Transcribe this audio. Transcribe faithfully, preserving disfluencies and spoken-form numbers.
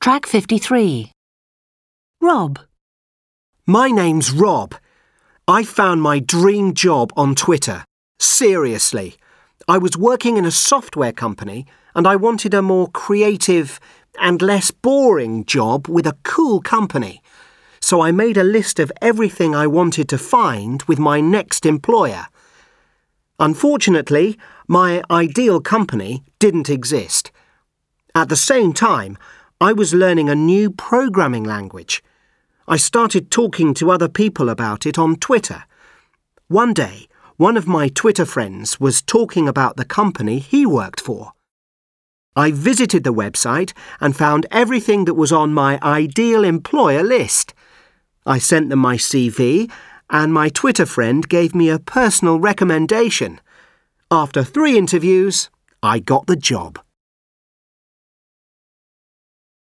Track fifty-three. Rob. My name's Rob. I found my dream job on Twitter. Seriously. I was working in a software company and I wanted a more creative and less boring job with a cool company. So I made a list of everything I wanted to find with my next employer. Unfortunately, my ideal company didn't exist. At the same time, I was learning a new programming language. I started talking to other people about it on Twitter. One day, one of my Twitter friends was talking about the company he worked for. I visited the website and found everything that was on my ideal employer list. I sent them my C V, and my Twitter friend gave me a personal recommendation. After three interviews, I got the job.